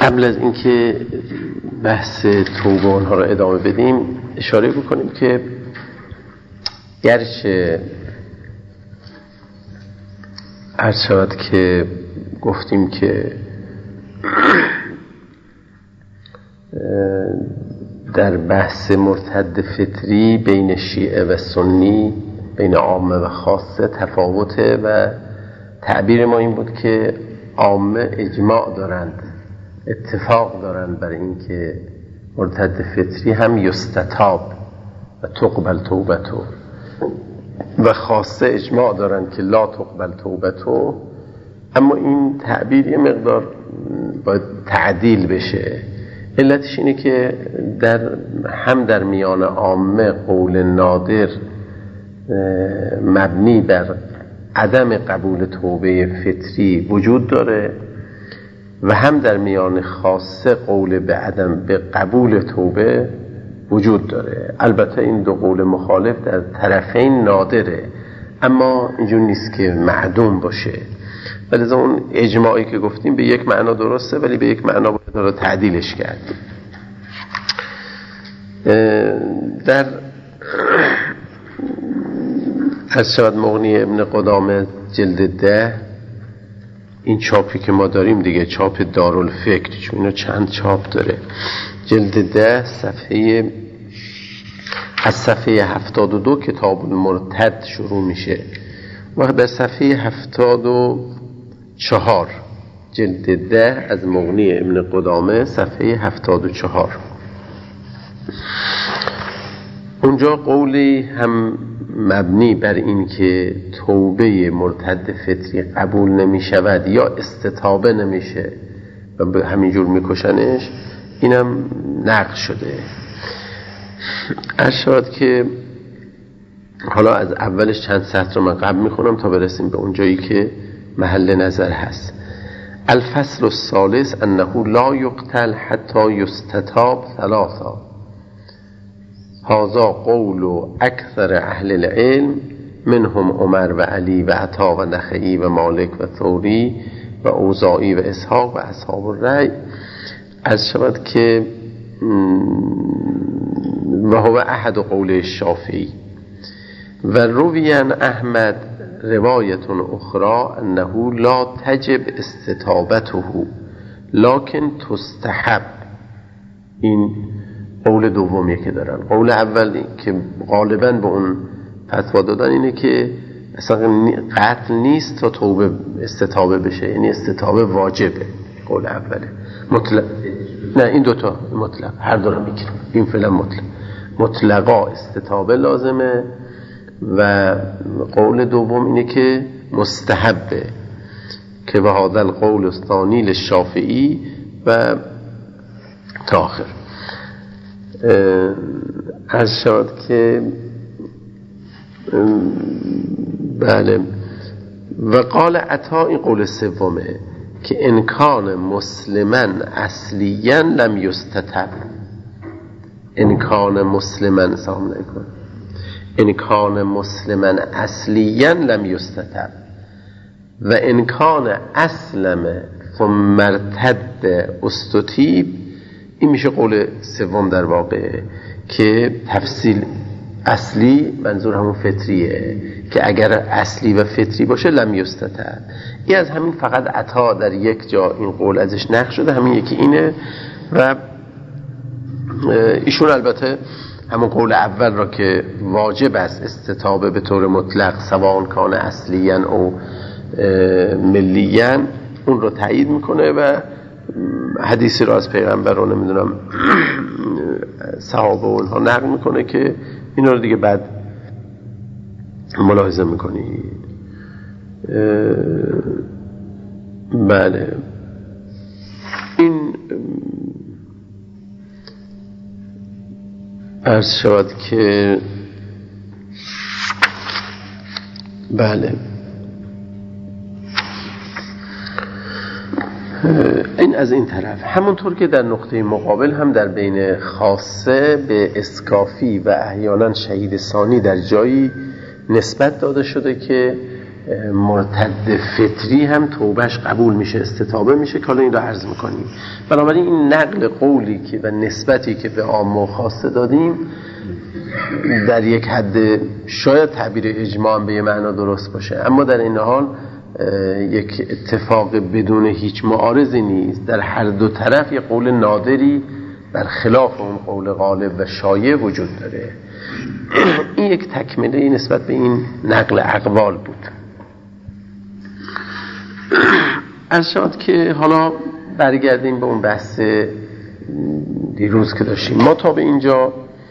قبل از اینکه بحث توبه اونها رو ادامه بدیم اشاره بکنیم که گرچه عرض شود که گفتیم که در بحث مرتد فطری بین شیعه و سنی، بین عامه و خاصه تفاوته و تعبیر ما این بود که عامه اجماع دارند، اتفاق دارند برای اینکه مرتد فطری هم یستتاب و تقبل توبتو، و خاصه اجماع دارند که لا تقبل توبتو. اما این تعبیر یه مقدار باید تعدیل بشه. علتش اینه که در میان عامه قول نادر مبنی بر عدم قبول توبه فطری وجود داره و هم در میان خاصه قول به قبول توبه وجود داره. البته این دو قول مخالف در طرفین نادره، اما اینجور نیست که معدوم باشه. ولی اون اجماعی که گفتیم به یک معنا درسته، ولی به یک معنا باید رو تعدیلش کرد. در از شود مغنی ابن قدامه جلد 10، این چاپی که ما داریم دیگه چاپ دارالفکر، چون اینو چند چاپ داره، جلد 10 از صفحه 72 کتاب المرتد شروع میشه و در صفحه 74 جلد 10 از مغنی ابن قدامه صفحه 74 اونجا قولی هم مبنی بر این که توبه مرتد فطری قبول نمی شود یا استتابه نمیشه و به همینجور میکشنش، اینم نقل شده. اشارت که حالا از اولش چند سطر رو من قبل میخونم تا برسیم به اونجایی که محل نظر هست. الفصل الثالث انه لا یقتل حتی یستتاب ثلاثا، هذا قول اکثر اهل العلم منهم عمر و علی و عطا و نخعی و مالک و ثوری و اوزاعی و اسحاق و اصحاب الرأی. از شود که و هو احد قول الشافعی و رویان احمد روایت اخرى انه لا تجب استتابته لكن تستحب. این قول دومی که دارن. قول اول که غالبا به اون فتوا دادن اینه که اصلا قتل نیست تا توبه استتابه بشه، یعنی استتابه واجبه. قول اوله مطلق، نه این دوتا مطلق، هر دو رو میگیرم. این فعلا مطلقا استتابه لازمه و قول دوم اینه که مستحبه که به هذا القول الثانی للشافعی و تاخر. از شد که بله. و قال عطا، این قول سومه که انکان مسلمن اصلیاً لم یستتب. انکان مسلمن سلام علیکم، انکان مسلمن اصلیاً لم یستتب و انکان اسلم ثم ارتد استتیب. این میشه قول سوم در واقع که تفصیل اصلی منظور همون فطریه که اگر اصلی و فطری باشه لم یستتب. این از همین فقط عطا در یک جا این قول ازش نقل شده، همین یکی اینه و ایشون البته همون قول اول را که واجب است استتابه به طور مطلق سواء کان اصلیاً او ملیاً، اون رو تایید میکنه و حدیثی را از پیغمبر رو نمیدونم صحابه و اونها نقل میکنه که اینا رو دیگه بعد ملاحظه میکنی. بله، این عرض شود که بله این از این طرف. همونطور که در نقطه مقابل هم در بین خاصه به اسکافی و احیانا شهید ثانی در جایی نسبت داده شده که مرتد فطری هم توبهش قبول میشه، استتابه میشه که حالا این رو عرض میکنیم. بنابراین این نقل قولی که و نسبتی که به عام و خاصه دادیم در یک حد شاید تعبیر اجماع به یه معنا درست باشه، اما در این حال یک اتفاق بدون هیچ معارضی نیست. در هر دو طرف یک قول نادری بر خلاف اون قول غالب و شایع وجود داره. این یک تکمله نسبت به این نقل اقوال بود. عرض شد که حالا برگردیم به اون بحث دیروز که داشتیم. ما تا به اینجا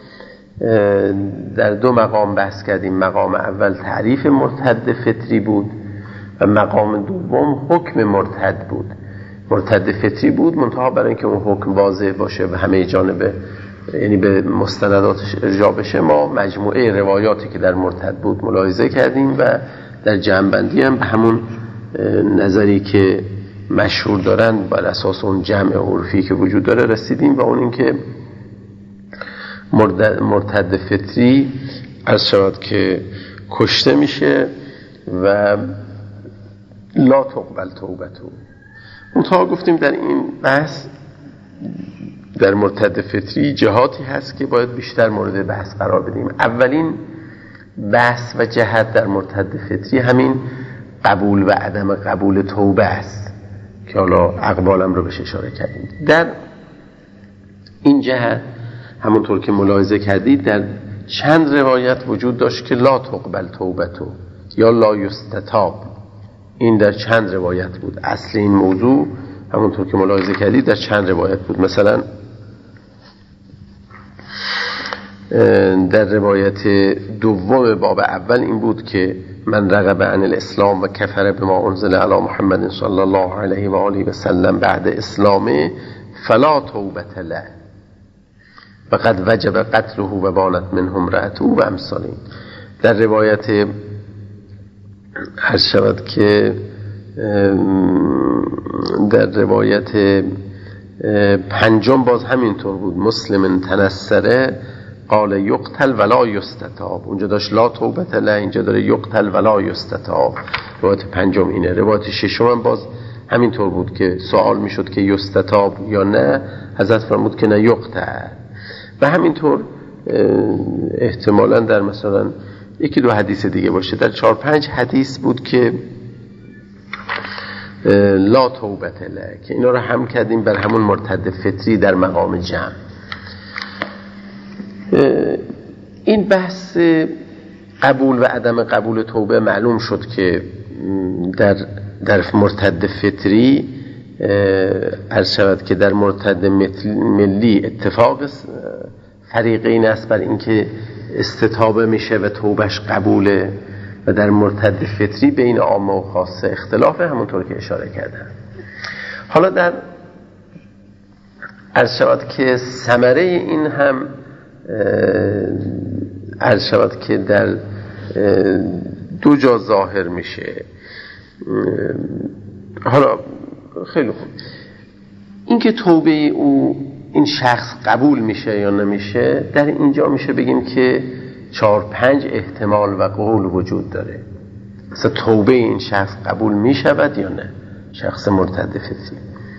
در دو مقام بحث کردیم. مقام اول تعریف مرتد فطری بود و مقام دوم حکم مرتد بود. مرتد فطری بود منتها برای اینکه اون حکم واضح باشه و همه جانبه یعنی به مستنداتش ارجاع بشه، ما مجموعه روایاتی که در مرتد بود ملاحظه کردیم و در جمع‌بندی هم به همون نظری که مشهور دارن بر اساس اون جمع عرفی که وجود داره رسیدیم و اون این که مرتد فطری عرض شود که کشته میشه و لا تقبل توبتو. منتها گفتیم در این بحث در مرتد فطری جهاتی هست که باید بیشتر مورد بحث قرار بدیم. اولین بحث و جهت در مرتد فطری همین قبول و عدم قبول توبه است که حالا اقوالم رو بهش اشاره کردیم. در این جهت همونطور که ملاحظه کردید در چند روایت وجود داشت که لا تقبل توبتو یا لا یستتاب. این در چند روایت بود. اصل این موضوع همونطور که ملاحظه کردید در چند روایت بود. مثلا در روایت دوم باب اول این بود که من رغب عن الاسلام و کفر بما انزل علی محمد صلی الله علیه و آله و سلم بعد اسلامه فلا توبة له و قد وجب قتله و بانت منهم امرأته و امثالین. در روایت هر شود که در روایت پنجم باز همینطور بود. مسلم تنصره قال یقتل ولا یستتاب. اونجا داشت لا توبة له، اینجا داره یقتل ولا یستتاب. روایت پنجم اینه. روایت ششم هم باز همینطور بود که سوال میشد که یستتاب یا نه، حضرت فرمود که نه یقتل. و همینطور احتمالاً در مثلا یکی دو حدیث دیگه باشه. در 4-5 حدیث بود که لا توبة له که اینا رو هم کردیم بر همون مرتد فطری در مقام جمع. این بحث قبول و عدم قبول توبه معلوم شد که در مرتد فطری عرض شود که در مرتد ملی اتفاق فریقین است بر اینکه استتابه میشه و توبهش قبوله و در مرتد فطری بین عامه و خاصه اختلافه همونطور که اشاره کردم. حالا در عرض شود که ثمره این هم عرض شود که در دو جا ظاهر میشه. حالا خیلی خوب، این که توبه این شخص قبول میشه یا نمیشه در اینجا میشه بگیم که 4-5 احتمال و قول وجود داره. مثلا توبه این شخص قبول میشود یا نه، شخص مرتد فطری.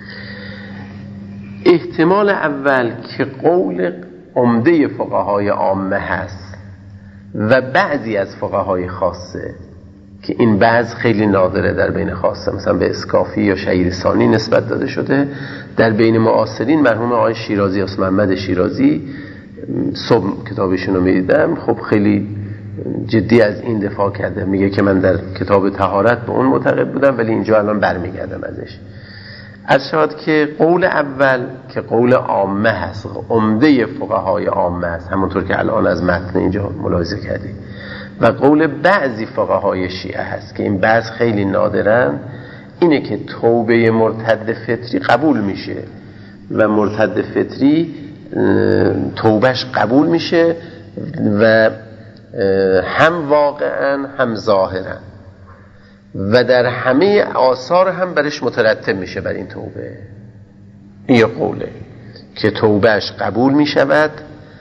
احتمال اول که قول عمده فقهای عامه هست و بعضی از فقهای خاصه که این بعض خیلی نادره در بین خاصه، مثلا به اسکافی یا شهیرسانی نسبت داده شده. در بین معاصرین مرحوم آقای شیرازی است، محمد شیرازی، صبح کتابشون رو میدیدم، خب خیلی جدی از این دفاع کرده. میگه که من در کتاب طهارت به اون معتقد بودم ولی اینجا الان برمیگردم ازش. از شاید که قول اول که قول عامه هست، عمده فقهای عامه هست، همونطور که الان از متن اینجا ملاحظه کردید، و قول بعضی فقهای شیعه هست که این بعض خیلی نادرن، اینه که توبه مرتد فطری قبول میشه و مرتد فطری توبهش قبول میشه و هم واقعا هم ظاهرا و در همه آثار هم برش مترتب میشه بر این توبه. این یه قوله که توبهش قبول میشود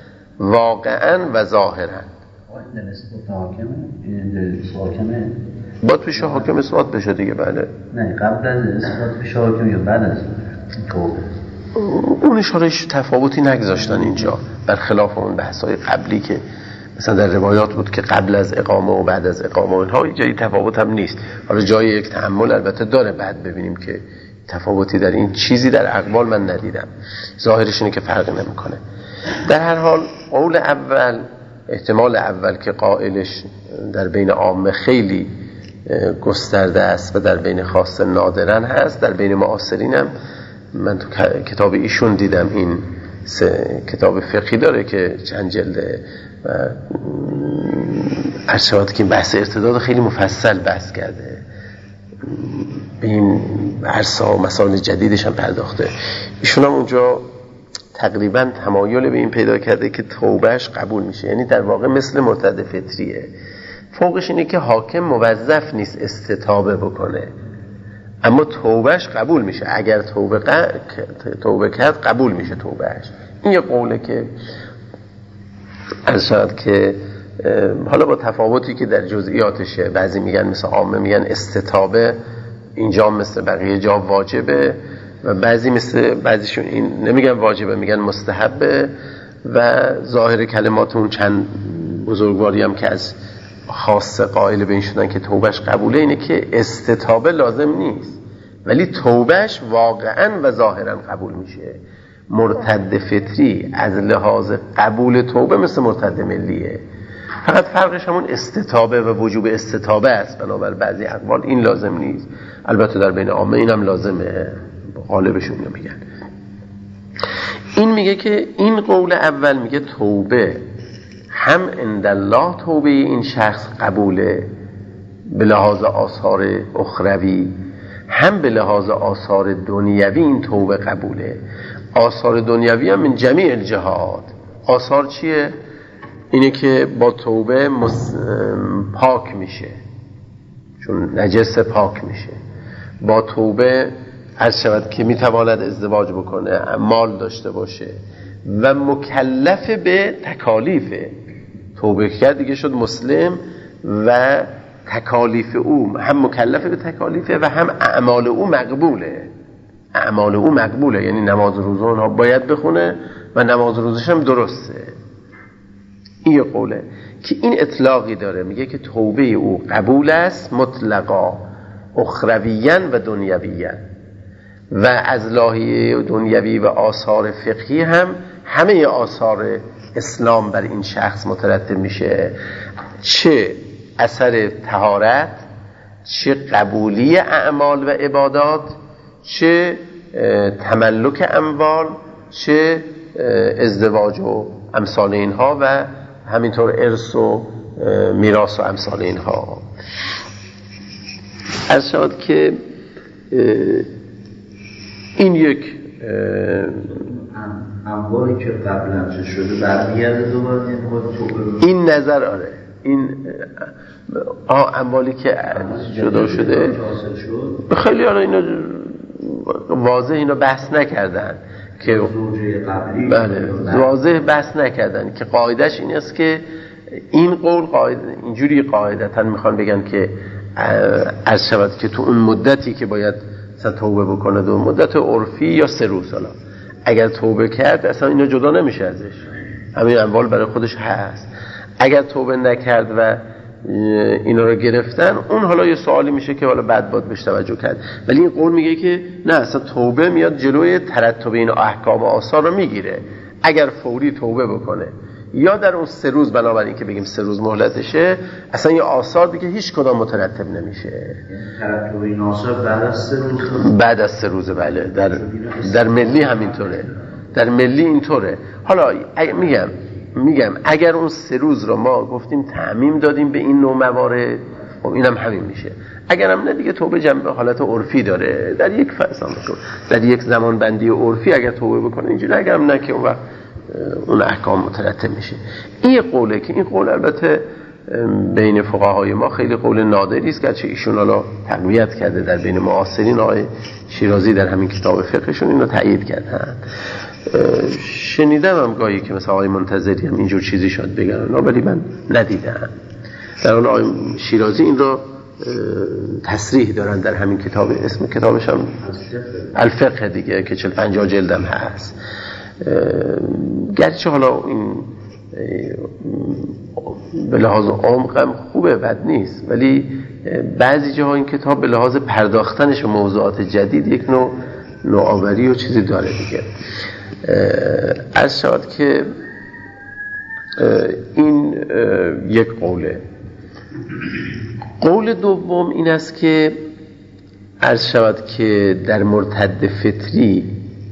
واقعا و ظاهرا. باید پیش حاکم اثبات بشه دیگه. بله نه قبل از اثبات پیش حاکم یا بعد از توبه؟ اون اشارهش تفاوتی نگذاشتن اینجا، برخلاف اون بحث‌های قبلی که مثلا در روایات بود که قبل از اقامه و بعد از اقامه، اینها جایی تفاوت هم نیست. حالا جای یک تأمل البته داره، بعد ببینیم که تفاوتی در این چیزی در اقوال من ندیدم، ظاهرش اینه که فرق نمیکنه. در هر حال قول اول، احتمال اول که قائلش در بین عامه خیلی گسترده است و در بین خاص نادرن هست، در بین معاصرین هم من تو کتاب ایشون دیدم، این کتاب فقهی داره که چند جلده و ارشاد که بحث ارتداد خیلی مفصل بحث کرده، به این عرصه و مسائل جدیدش هم پرداخته. ایشون هم اونجا تقریبا تمایل به این پیدا کرده که توبهش قبول میشه، یعنی در واقع مثل مرتد فطریه. فوقش اینه که حاکم موظف نیست استتابه بکنه، اما توبهش قبول میشه. اگر توبه کرد قبول میشه توبهش. این یه قوله که ارشاد که حالا با تفاوتی که در جزئیاتشه، بعضی میگن مثل عامه میگن استتابه اینجا مثل بقیه جا واجبه، و بعضیشون این نمیگن واجبه، میگن مستحبه. و ظاهر کلمات اون چند بزرگواری هم که از خاص قائل به این شدن که توبهش قبوله، اینه که استتابه لازم نیست ولی توبهش واقعا و ظاهرا قبول میشه. مرتد فطری از لحاظ قبول توبه مثل مرتد ملیه، فقط فرقش همون استتابه و وجوب استتابه است. بنابر بعضی اقوال این لازم نیست، البته در بین عامه اینم لازمه، غالبشون میگن. این میگه که این قول اول میگه توبه هم عند الله توبه این شخص قبوله به لحاظ آثار اخروی، هم به لحاظ آثار دنیوی این توبه قبوله. آثار دنیوی هم من جمیع الجهات. آثار چیه؟ اینه که با توبه پاک میشه، چون نجس پاک میشه. با توبه عرض شود که میتواند ازدواج بکنه، مال داشته باشه و مکلف به تکالیفه. توبه کرد دیگه شد مسلم و تکالیف او هم مکلف به تکالیفه و هم اعمال او مقبوله. اعمال او مقبوله یعنی نماز روزه اونها باید بخونه و نماز روزش هم درسته. این قوله که این اطلاقی داره، میگه که توبه او قبول است مطلقا اخرویاً و دنیویاً، و از لایه دنیوی و آثار فقهی هم همه آثار اسلام بر این شخص مترتب میشه، چه اثر طهارت، چه قبولی اعمال و عبادات، چه تملک اموال، چه ازدواج و امثال اینها، و همینطور ارث و میراث و امثال اینها. ارشاد که این یک اموالی که قبلا چه شده برمیگرده دوباره این نظر. آره این اموالی که جدا شده خیلی آره اینا واضح اینا بحث نکردن که بله واضح بحث نکردن که قاعدش این است که این قول قاعده اینجوری قاعدتا میخوان بگن که از شود که تو اون مدتی که باید توبه بکنه، دو مدت عرفی یا 3 روز، حالا اگر توبه کرد اصلا اینا جدا نمیشه ازش، همین اموال برای خودش هست. اگر توبه نکرد و اینا رو گرفتن، اون حالا یه سوالی میشه که حالا بعد باید بهش توجه کرد. ولی این قول میگه که نه، اصلا توبه میاد جلوی ترتب این احکام و آثار رو میگیره. اگر فوری توبه بکنه یا در اون 3 روز، بنابراین که بگیم 3 روز مهلتشه، اصلا یه آثار دیگه هیچ کدام مترتب نمیشه. ترتب این آثار بعد از 3 روز بله. در ملی همینطوره، در ملی اینطوره. حالا میگم اگر اون 3 روز رو ما گفتیم تعمیم دادیم به این نوع موارد، خب اینم همین میشه. اگرم نه دیگه توبه جنبه حالت عرفی داره، در یک فصل در یک زمان بندی عرفی اگر توبه بکنه اینجوری، اگرم نه که اون وقت اون احکام مترتب میشه. این قوله که این قول البته بین فقهای ما خیلی قول نادری است، گرچه ایشون حالا تقویت کرده در بین معاصرین. آقای شیرازی در همین کتاب فقهشون اینو تایید کردن. شنیدم هم گاهی که مثلا آقای منتظری هم اینجور چیزی شاید بگن، ولی من ندیدم. در حال آقای شیرازی این رو تصریح دارن در همین کتاب، اسم کتابش هم الفقه دیگه که 40-50 جلدم هست. گرچه حالا این به لحاظ عمقم خوبه، بد نیست، ولی بعضی جاها این کتاب به لحاظ پرداختنش به موضوعات جدید یک نوع نوآوری و چیزی داره دیگه. عرض شود که این یک قوله. قول دوم این است که عرض شود که در مرتد فطری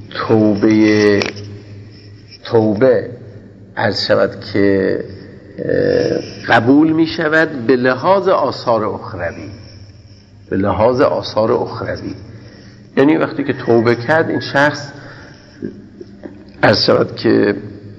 توبه عرض شود که قبول می شود به لحاظ آثار اخروی. یعنی وقتی که توبه کرد این شخص عرض شود که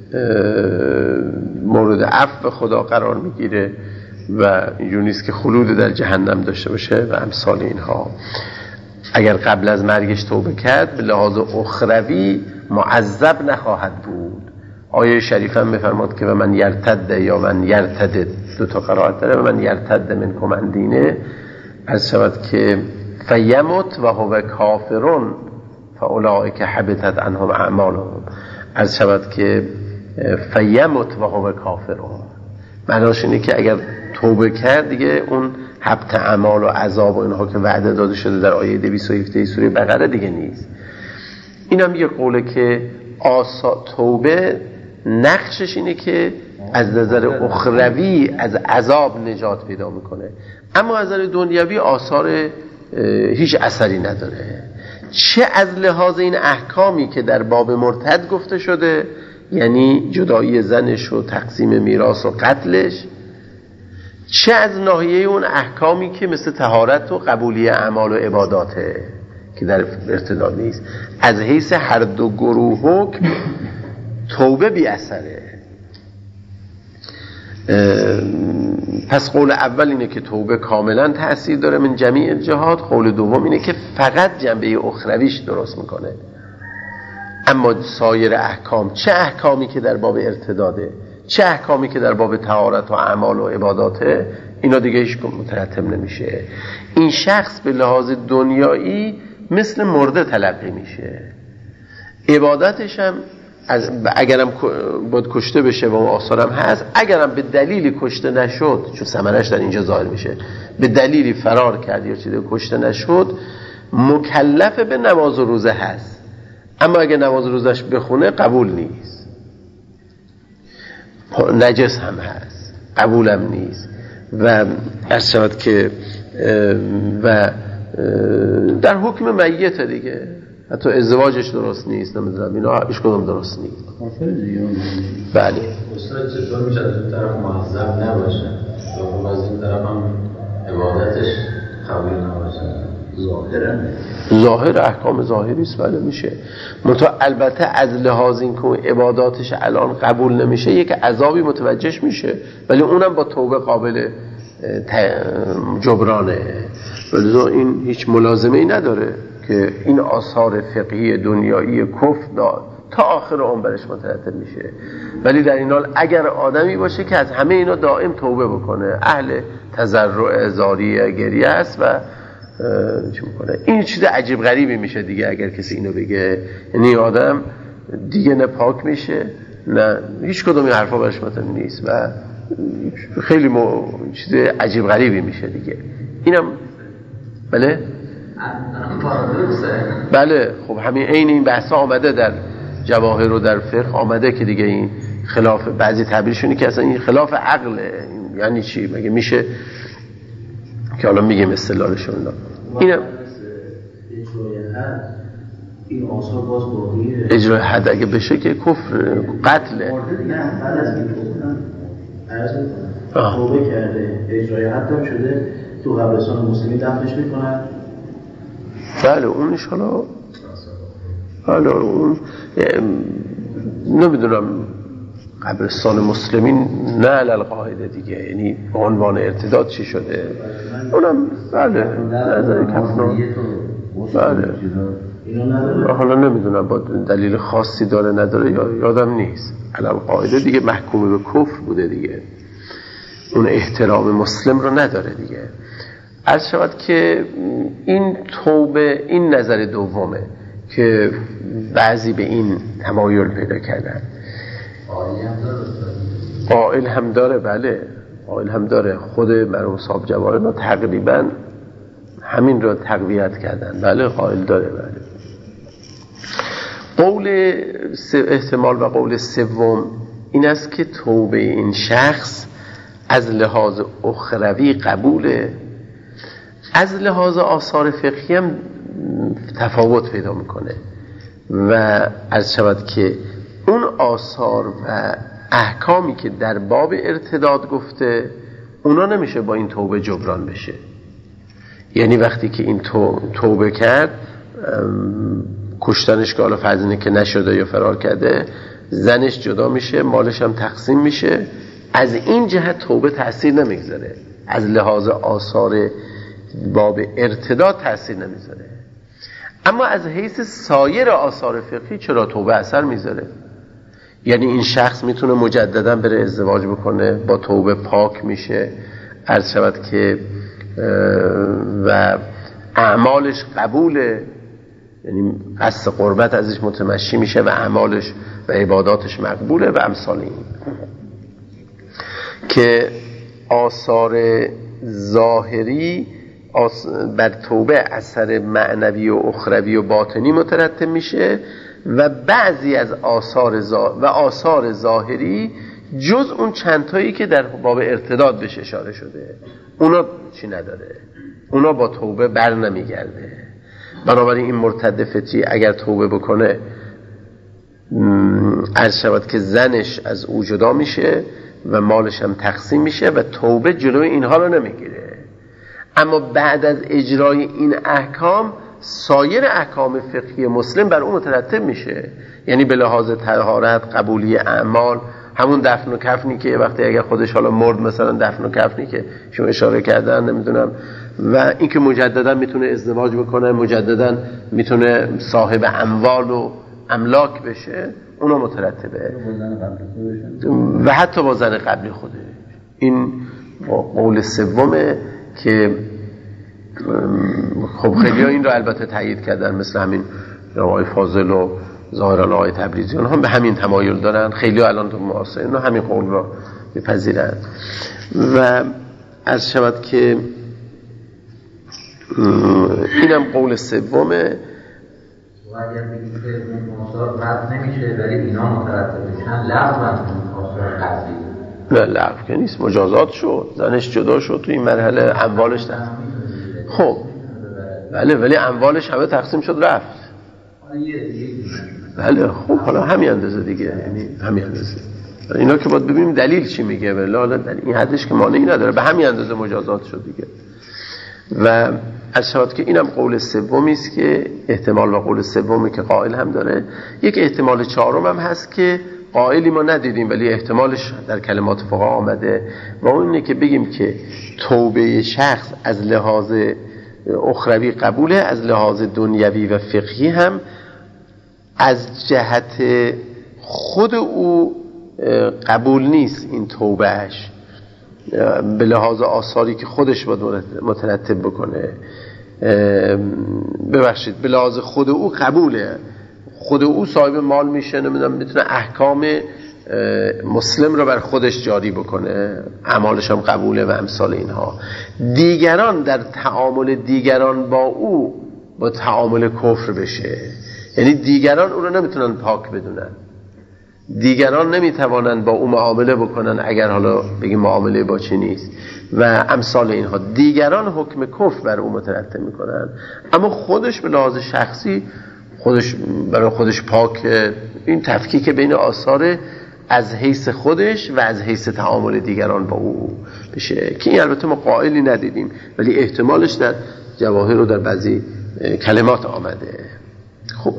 مورد عفو خدا قرار میگیره و اینجور نیست که خلود در جهنم داشته باشه و امثال اینها. اگر قبل از مرگش توبه کرد به لحاظ اخروی معذب نخواهد بود. آیه شریف هم میفرماد که من یرتد یا من یرتد، دو تا قرائت داره، من یرتد منکم عن دینه، از شود که فیمت و هو کافرون فاولئک حبطت عنهم اعمالهم، از شود که فیمت و هو کافرون، معناش اینه که اگر توبه کرد دیگه اون حبط اعمال و عذاب و اینها که وعده داده شده در آیه 217 سوره بقره دیگه نیست. اینم یه قوله که توبه نقشش اینه که از نظر اخروی از عذاب نجات پیدا میکنه، اما از نظر دنیوی آثار هیچ اثری نداره. چه از لحاظ این احکامی که در باب مرتد گفته شده، یعنی جدایی زنش و تقسیم میراث و قتلش، چه از ناحیه اون احکامی که مثل طهارت و قبولی اعمال و عباداته که در ارتداد نیست. از حیث هر دو گروه حکم توبه بی اثره. پس قول اول اینه که توبه کاملا تأثیر داره من جمیع الجهات. قول دوم اینه که فقط جنبه اخرویش درست میکنه، اما سایر احکام، چه احکامی که در باب ارتداده، چه احکامی که در باب طهارت و اعمال و عباداته، اینا دیگه هیچ مترتب نمیشه. این شخص به لحاظ دنیایی مثل مرده تلقی میشه. عبادتش هم اگرم باید کشته بشه و آثارم هست، اگرم به دلیلی کشته نشد، چون ثمرش در اینجا ظاهر میشه، به دلیلی فرار کرد یا چیزی کشته نشد، مکلف به نماز و روزه هست، اما اگه نماز و روزش بخونه قبول نیست، نجس هم هست، قبولم نیست. و ارشاد که و در حکم میت دیگه، حتی ازدواجش درست نیست، نمیدونم اینا هیچ کدوم درست نیست. بله استاد چطور میشه از این طرف معذب نباشه و از این طرف هم عبادتش قبول نباشه؟ ظاهر احکام ظاهری است، بله میشه. البته از لحاظ این که عباداتش الان قبول نمیشه یک عذابی متوجهش میشه، ولی اونم با توبه قابل جبرانه. ولی این هیچ ملازمه‌ای نداره که این آثار فقهی دنیایی کفر داد تا آخر عمرش مترتب میشه. ولی در این حال اگر آدمی باشه که از همه اینا دائم توبه بکنه، اهل تضرع زاری گریه است و چی میکنه، این چیز عجیب غریبی میشه دیگه اگر کسی اینو بگه. یعنی آدم دیگه نه پاک میشه نه هیچ کدوم این حرفا برش مطمئن نیست و خیلی چیز عجیب غریبی میشه دیگه. اینم بله بله خب همین عین این بحثا آمده در جواهر و در فقه آمده که دیگه این خلاف، بعضی تعبیرشونی که اصلا این خلاف عقله. یعنی چی؟ مگه میشه که حالا میگیم اصطلاحشون اینم این آثار باز باقیه. اجرای حد اگه بشه که کفر قتله. نه بعد از این توبه کرده اجرای حد هم شده تو قبرستان مسلمی دفنش میکنن. بله اونش حالا اون نمیدونم قبرستان مسلمین نه القاعده دیگه، یعنی به عنوان ارتداد چی شده اونم بله نظر کفنا بله. حالا نمیدونم با دلیل خاصی داره نداره یادم نیست. القاعده دیگه محکوم به کفر بوده دیگه، اون احترام مسلم رو نداره دیگه. عرض شود که این توبه، این نظر دومه که بعضی به این تمایل پیدا کردن. قائل هم داره، بله قائل هم داره. خود مرحوم صاحب جواهر تقریبا همین رو تقویت کردن. بله قائل داره. بله قول احتمال و قول سوم این است که توبه این شخص از لحاظ اخروی قبوله، از لحاظ آثار فقهی هم تفاوت پیدا میکنه و عرض شود که اون آثار و احکامی که در باب ارتداد گفته اونا نمیشه با این توبه جبران بشه. یعنی وقتی که این توبه کرد، کشتنش که حالا فرض اینه که نشده یا فرار کرده، زنش جدا میشه، مالش هم تقسیم میشه، از این جهت توبه تأثیر نمیگذاره، از لحاظ آثار باب ارتداد تأثیر نمیذاره. اما از حیث سایر آثار فقهی چرا توبه اثر میذاره. یعنی این شخص میتونه مجددا بره ازدواج بکنه، با توبه پاک میشه، عرض شود که و اعمالش قبوله، یعنی قصد قربت ازش متمشی میشه و اعمالش و عباداتش مقبوله و امثال این. که آثار ظاهری بر توبه اثر معنوی و اخروی و باطنی مترتب میشه و بعضی از آثار ظاهری جز اون چندتایی که در باب ارتداد بهش اشاره شده اونا چی نداره، اونا با توبه بر نمیگرده. بنابراین این مرتد فطری اگر توبه بکنه، عرض شود که زنش از او جدا میشه و مالش هم تقسیم میشه و توبه جلوی اینها رو نمیگیره. اما بعد از اجرای این احکام سایر احکام فقهی مسلم بر اون مترتب میشه. یعنی به لحاظ طهارت، قبولی اعمال، همون دفن و کفنی که وقتی اگر خودش حالا مرد، مثلا دفن و کفنی که شما اشاره کردن، نمیدونم، و این که مجددا میتونه ازدواج بکنه، مجددا میتونه صاحب اموال و املاک بشه، اونا مترتبه و حتی با زن قبلی خوده. این قول سومه که خب خیلی ها این رو البته تایید کردن، مثل همین آقای فاضل و ظاهران آقای تبریزی، هم به همین تمایل دارن. خیلی ها الان تو معاصرین همین قول رو میپذیرن و عرض شود که اینم قول سومه. و اگر بگیم که اون آثار رد نمیشه ولی اینا مترتب میشن، لغو از اون آثار قبلی. نه لغو که نیست، مجازات شد، زنش جدا شد تو این مرحله، اموالش تقسیم. خب بله، ولی اموالش همه تقسیم شد رفت. بله خب حالا همین اندازه دیگه، یعنی همین اندازه. اینا که باید ببینیم دلیل چی میگه، ولی این حدش که مانعی نداره، به همین اندازه مجازات شد دیگه. و البته که اینم قول سومی است که احتمال و قول سومی که قائل هم داره. یک احتمال چهارم هم هست که قائلی ما ندیدیم ولی احتمالش در کلمات فقها آمده و اون اینه که بگیم که توبه شخص از لحاظ اخروی قبوله، از لحاظ دنیوی و فقهی هم از جهت خود او قبول نیست این توبهش، به لحاظ آثاری که خودش باید مترتب بکنه. ببخشید، به لحاظ خود او قبوله، خود او صاحب مال میشه، نمیدونم میتونه احکام مسلم رو بر خودش جاری بکنه، اعمالش هم قبوله و امثال اینها. دیگران در تعامل دیگران با او با تعامل کفر بشه، یعنی دیگران او رو نمیتونن پاک بدونن، دیگران نمیتوانن با او معامله بکنن اگر حالا بگیم معامله با چی نیست و امثال اینها. دیگران حکم کفر بر او مترتب میکنن اما خودش به لحاظ شخصی خودش برای خودش پاک. این تفکیک بین آثار از حیث خودش و از حیث تعامل دیگران با او بشه که این البته ما قائلی ندیدیم ولی احتمالش در جواهر و در بعضی کلمات آمده. خب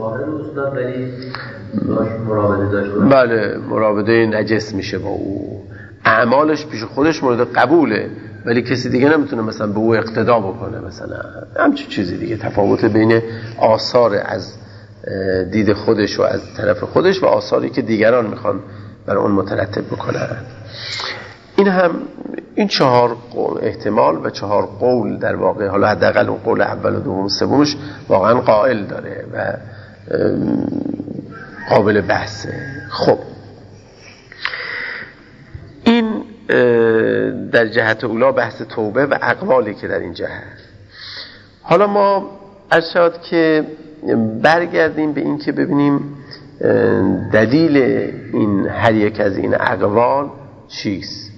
بله، مراوده نجس میشه با او، اعمالش پیش خودش مورد قبوله ولی کسی دیگه نمیتونه مثلا به او اقتدا بکنه، مثلا همچین چیزی دیگه. تفاوت بین آثار از دید خودش و از طرف خودش و آثاری که دیگران میخوان بر اون مترتب بکنن. این هم این 4 احتمال و 4 قول در واقع، حالا حداقل اون قول اول و دوم و سومش واقعا قائل داره و قابل بحثه. خب این در جهت اولا بحث توبه و اقوالی که در این جهت. حالا ما ارشاد که برگردیم به این که ببینیم دلیل این هر یک از این اقوال چیست.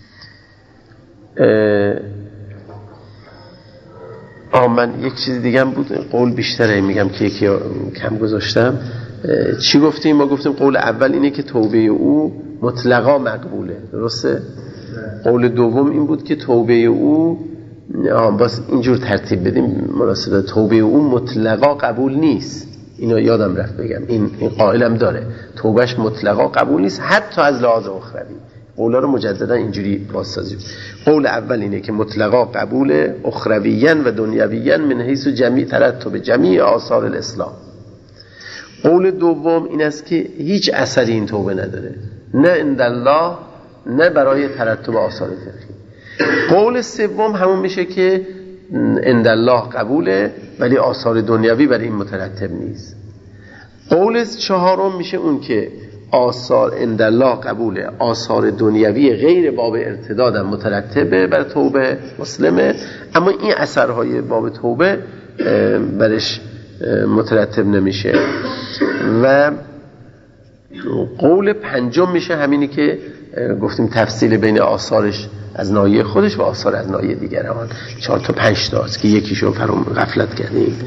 من یک چیز دیگه هم بود، قول بیشتره، میگم که یکی کم گذاشتم. چی گفتیم؟ ما گفتیم قول اول اینه که توبه او مطلقا مقبوله، درسته؟ قول دوم این بود که توبه او باز اینجور ترتیب بدیم مناسبه، توبه او مطلقا قبول نیست. اینو یادم رفت بگم، این قائلم داره توبهش مطلقا قبول نیست حتی از لحاظ اخروی. قولا رو مجددا اینجوری بازسازیم. قول اول اینه که مطلقا قبول اخرویاً و دنیویاً من حیث جمیع ترتب جمیع آثار الاسلام. قول دوم این است که هیچ اثری این توبه نداره، نه عند الله نه برای ترتب آثار فقهی. قول سوم همون میشه که عند الله قبوله ولی آثار دنیوی برای این مترتب نیست. قول چهارم میشه اون که آثار عند الله قبوله، آثار دنیوی غیر باب ارتداد هم مترتبه بر توبه مسلمه، اما این اثرهای باب توبه برش مترتب نمیشه. و قول پنجم میشه همینی که گفتیم تفصیل بین آثارش از ناحیه خودش و آثار از ناحیه دیگر. 4 تا 5 تا است که یکیشو غفلت کردیم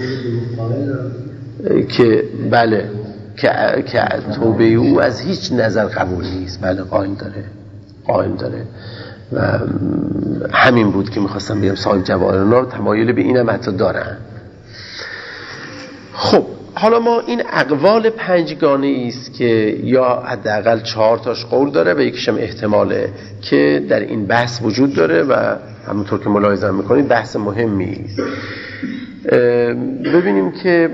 که بله که توبه او از هیچ نظر قبول نیست. بله قائم داره و همین بود که میخواستم بگم صاحب جواهر النار تمایل به اینم حتی دارن. خب حالا ما این اقوال 5 گانه است که یا حداقل 4 تاش قول داره و یکیش هم احتماله که در این بحث وجود داره و همونطور که ملاحظه میکنید بحث مهمی است. ببینیم که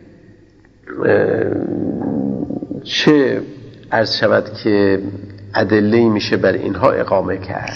چه عرض شود که ادله‌ای میشه بر اینها اقامه کرد.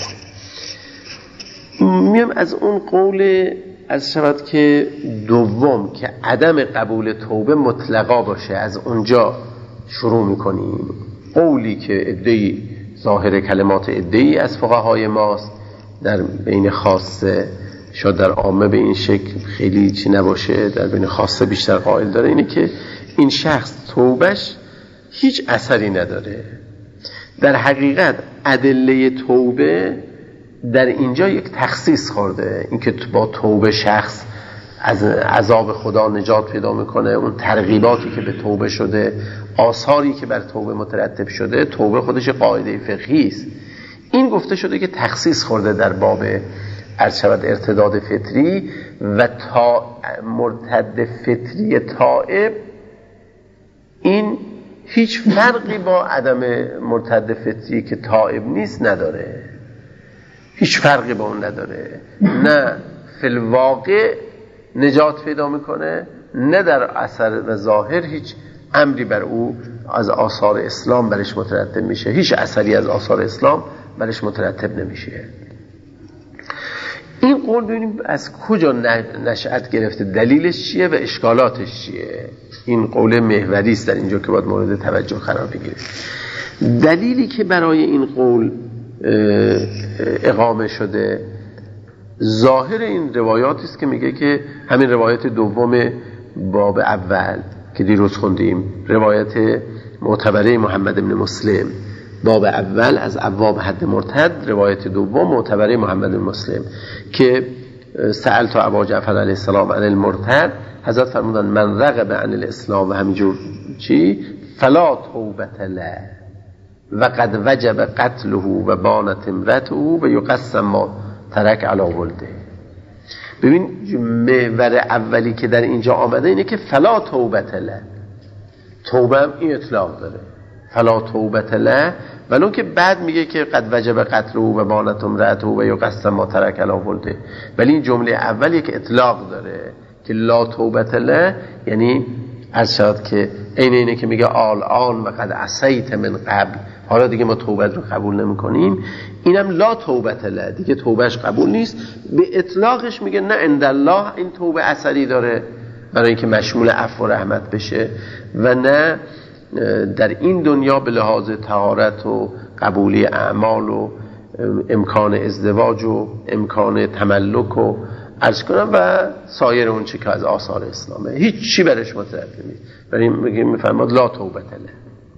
میام از اون قول عرض شود که دوم که عدم قبول توبه مطلقا باشه، از اونجا شروع میکنیم. قولی که عده‌ای ظاهر کلمات عده‌ای از فقهای ماست، در بین خاصه شاید در عامه به این شکل خیلی چی نباشه، در بین خاصه بیشتر قائل داره، اینه که این شخص توبهش هیچ اثری نداره. در حقیقت ادله توبه در اینجا یک تخصیص خورده، اینکه با توبه شخص از عذاب خدا نجات پیدا میکنه، اون ترغیباتی که به توبه شده، آثاری که بر توبه مترتب شده، توبه خودش قاعده فقهی است. این گفته شده که تخصیص خورده در باب ارتداد فطری و تا مرتد فطری تائب این هیچ فرقی با عدم مرتد فطری که تائب نیست نداره، هیچ فرقی با اون نداره. نه فی الواقع نجات پیدا میکنه، نه در اثر و ظاهر هیچ امری بر او از آثار اسلام برش مترتب میشه، هیچ اثری از آثار اسلام برش مترتب نمیشه. این قول ببینیم از کجا نشأت گرفته، دلیلش چیه و اشکالاتش چیه. این قول محوری است در اینجا که باید مورد توجه قرار بگیره. دلیلی که برای این قول اقامه شده ظاهر این روایاتی است که میگه که همین روایت دوم باب اول که دیروز خوندیم، روایت معتبره محمد بن مسلم باب اول از ابواب حد مرتد، روایت دوم معتبره محمد بن مسلم که سألت ابا جعفر علیه السلام عن المرتد، حضرت فرمودن من رغب عن الاسلام و همینجور چی فلا توبة له و قد وجب قتله و بانت امرته و یقسم ما ترک علی ولده. ببین محور اولی که در اینجا آمده اینه که فلا توبة له، توبه هم این اطلاق داره، فلا توبة له، ولو که بعد میگه که قد وجب قتله و بانت امرته و یقسم ما ترک علی ولده، ولی این جمله اول یک اطلاق داره که لا توبة له، یعنی از شاید که اینه که میگه آن و قد عصیت من قبل حالا دیگه ما توبت رو قبول نمی کنیم، اینم لا توبت له، دیگه توبهش قبول نیست. به اطلاقش میگه نه عند الله این توبه اثری داره برای اینکه مشمول عفو و رحمت بشه، و نه در این دنیا به لحاظ طهارت و قبولی اعمال و امکان ازدواج و امکان تملک و عرض کنم و سایر اون چی که از آثار اسلامه، هیچ چی برش مترتب نیست. برای این میفرماد لا توبت له.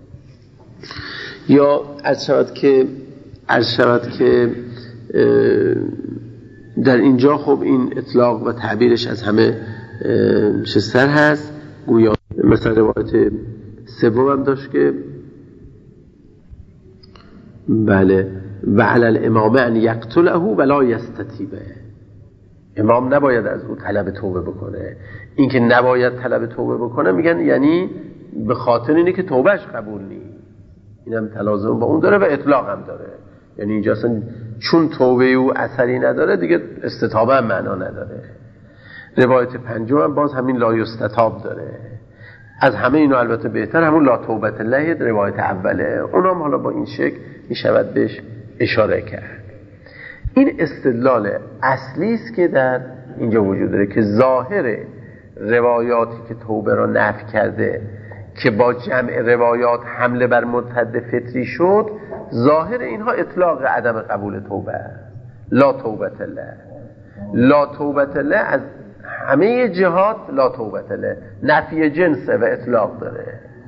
یا عرض شود که در اینجا خب این اطلاق و تعبیرش از همه چیزتر هست. گویا مثلا روایت سوم هم داشت که بله و علی الامام ان یقتله ولا یستتیبه، امام نباید از او طلب توبه بکنه. این که نباید طلب توبه بکنه میگن یعنی به خاطر اینه که توبهش قبول نیست. اینم تلازم با اون داره و اطلاق هم داره، یعنی اینجا اصلا چون توبه او اثری نداره دیگه استتابه هم معنا نداره. روایت پنجم هم باز همین لا یستتاب داره. از همه اینو البته بهتر همون لا توبت له روایت اوله، اونم حالا با این شکل میشود بهش اشاره کرد. این استدلال اصلی است که در اینجا وجود داره که ظاهر روایاتی که توبه را نفی کرده که با جمع روایات حمله بر مرتد فطری شد، ظاهر اینها اطلاق عدم قبول توبه است. لا توبت له، لا توبت له از همه جهات لا توبت له، نفی جنسه و اطلاق داره،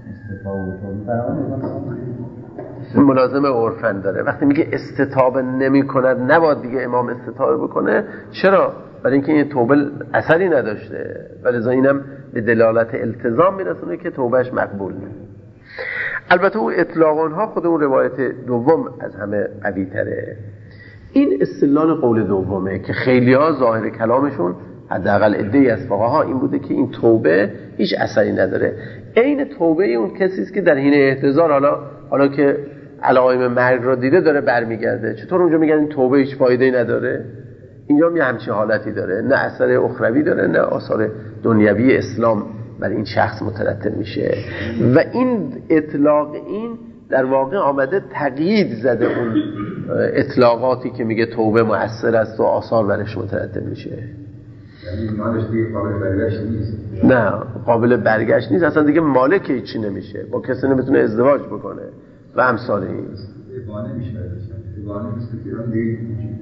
ملازم عرفن داره. وقتی میگه استتابه نمی کند نباید دیگه امام استتابه بکنه. چرا؟ برای اینکه این توبه اثری نداشته، ولذا اینم به دلالت التزام میرسونه که توبهش مقبول نیست. البته اون اطلاق اونها خود اون روایت دوم از همه قوی تره. این استدلال قول دومه که خیلی ها ظاهر کلامشون حداقل عده‌ای از فقها این بوده که این توبه هیچ اثری نداره. عین توبه اون کسی است که در حین احتضار حالا که علائم مرگ را دیده داره برمیگرده. چطور اونجا میگن این توبه هیچ فایده‌ای نداره؟ اینجا یه همچین حالتی داره، نه اثر اخروی داره نه آثار دنیوی اسلام بر این شخص مترتب میشه. و این اطلاق این در واقع آمده تقیید زده اون اطلاقاتی که میگه توبه مؤثر است و آثار برش مترتب میشه. یعنی ایمانش دیگه قابل برگشت نیست. نه قابل برگشت نیست، اصلا دیگه مالک هیچی نمیشه، با کسی نمیتونه ازدواج بکنه و امثال این. ابانه میشه، ابانه میشه که دیگه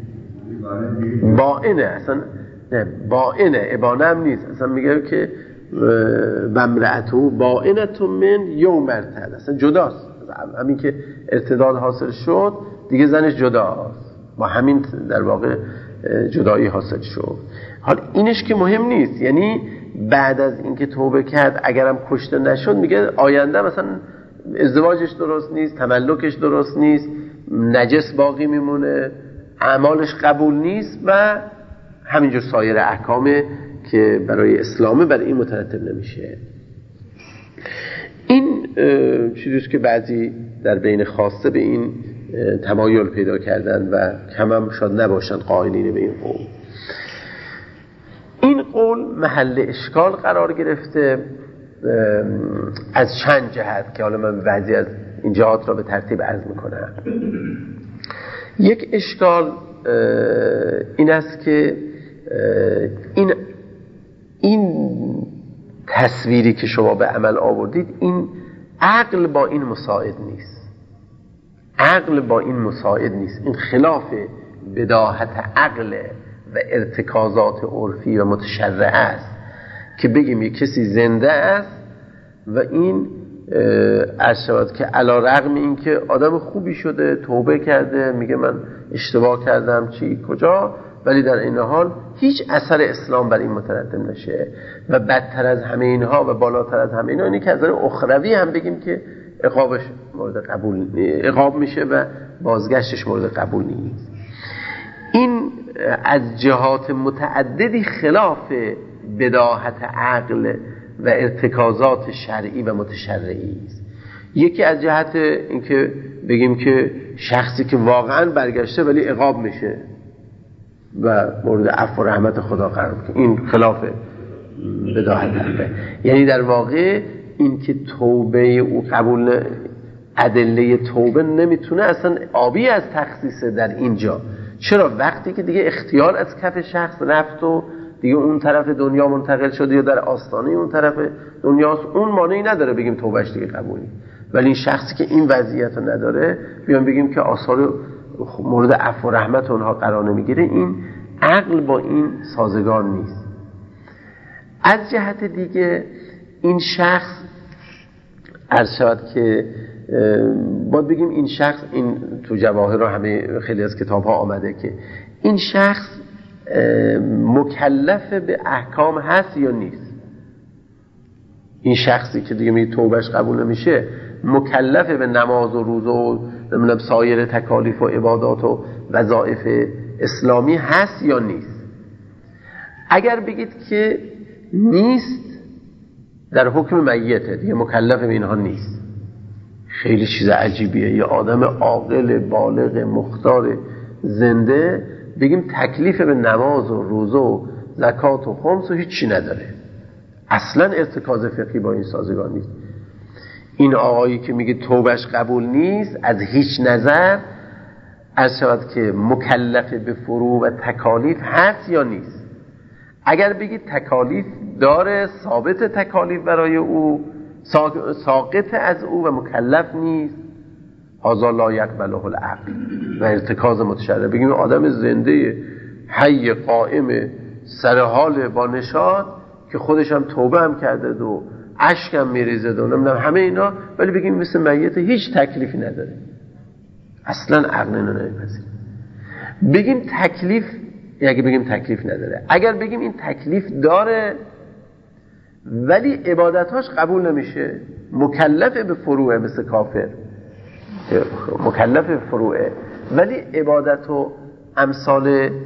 باینه، اصلا نه باینه، ابانه هم نیست، اصلا میگه که بمرأتو باینتو من یوم مرتد، اصلا جداست. همین که ارتداد حاصل شد دیگه زنش جداست، با همین در واقع جدایی حاصل شد. حال اینش که مهم نیست، یعنی بعد از اینکه توبه کرد اگرم کشته نشد میگه آینده مثلا ازدواجش درست نیست، تملکش درست نیست، نجس باقی میمونه، اعمالش قبول نیست و همینجور سایر احکامه که برای اسلامه برای این مترتب نمیشه. این چیزیست که بعضی در بین خاصه به این تمایل پیدا کردن و کم هم شاید نباشن قائلین به این قول. این قول محل اشکال قرار گرفته از چند جهت که حالا من بعضی از این جهات را به ترتیب عرض میکنم. یک اشکال این است که این تصویری که شما به عمل آوردید، این عقل با این مساعد نیست، عقل با این مساعد نیست، این خلاف بداهت عقل و ارتکازات عرفی و متشرعه است که بگیم یک کسی زنده است و این عرض شود که علی رغم این که آدم خوبی شده، توبه کرده، میگه من اشتباه کردم چی کجا، ولی در این حال هیچ اثر اسلام بر این مترتب نشه. و بدتر از همه اینها و بالاتر از همه اینها اینه که از نظر اخروی هم بگیم که عقابش مورد قبول عقاب میشه و بازگشتش مورد قبول نیست. این از جهات متعددی خلاف بداهت عقل و ارتکازات شرعی و متشرعی است. یکی از جهت اینکه بگیم که شخصی که واقعا برگشته ولی عقاب میشه و مورد عفو و رحمت خدا قرار میده، این خلاف بداهت عقله. یعنی در واقع این که توبه او قبول ادله توبه نمیتونه اصلا آبی از تخصیصه در اینجا. چرا؟ وقتی که دیگه اختیار از کف شخص رفت و دیگه اون طرف دنیا منتقل شده یا در آستانه اون طرف دنیاست، اون مانعی نداره بگیم توبهش دیگه قبولی. ولی این شخصی که این وضعیت رو نداره بیان بگیم که آثار مورد عفو و رحمت اونها قرار نمیگیره، این عقل با این سازگار نیست. از جهت دیگه این شخص عرض شود که باید بگیم این شخص، این تو جواهر رو همه خیلی از کتاب ها آمده که این شخص مکلف به احکام هست یا نیست. این شخصی که دیگه میگه توبهش قبول نمیشه مکلف به نماز و روزه و نمیدونم سایر تکالیف و عبادات و وظایف اسلامی هست یا نیست. اگر بگید که نیست، در حکم میته دیگه مکلف به اینها نیست. خیلی چیز عجیبیه. یه آدم عاقل بالغ مختار زنده بگیم تکلیف به نماز و روزه و زکات و خمس و هیچی نداره، اصلا ارتکاز فقهی با این سازگار نیست. این آقایی که میگه توبهش قبول نیست از هیچ نظر عرض شود که مکلف به فروع و تکالیف هست یا نیست. اگر بگید تکالیف داره، ثابت تکالیف برای او، ساقط از او و مکلف نیست، هذا لا یقبله العقل و ارتکاز متشرع. بگیم آدم زنده حی قائم سر حال با نشاط که خودش هم توبه هم کرده و اشک هم میریزه و نمیدونم همه اینا، ولی بگیم مثل میت هیچ تکلیفی نداره، اصلا عقل اینو نمیپذیره. بگیم تکلیف، اگه بگیم تکلیف نداره، اگر بگیم این تکلیف داره ولی عبادتاش قبول نمیشه، مکلف به فروعه، مثل کافر مکلف به فروعه ولی عبادت و امثال